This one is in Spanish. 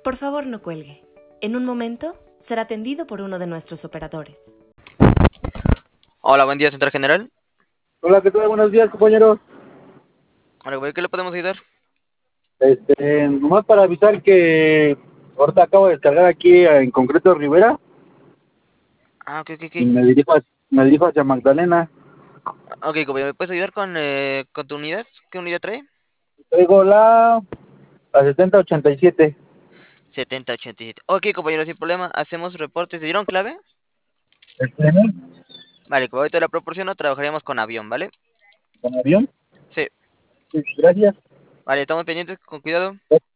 Por favor, no cuelgue. En un momento será atendido por uno de nuestros operadores. Hola, buen día, Central General. Hola, ¿qué tal? Buenos días, compañeros. Hola, güey, ¿qué le podemos ayudar? Nomás para avisar que ahorita acabo de descargar aquí en concreto Rivera Ah, ok, ok, y ok. me dirijo hacia Magdalena. Ok, compañero, ¿me puedes ayudar con tu unidad? ¿Qué unidad trae? Traigo la 7087. 7087. Ok, compañero, sin problema, hacemos reportes. ¿Se dieron clave? ¿No? Vale, como ahorita la proporciono, trabajaríamos con avión, ¿vale? ¿Con avión? Sí. Sí, gracias. Vale, estamos pendientes, con cuidado.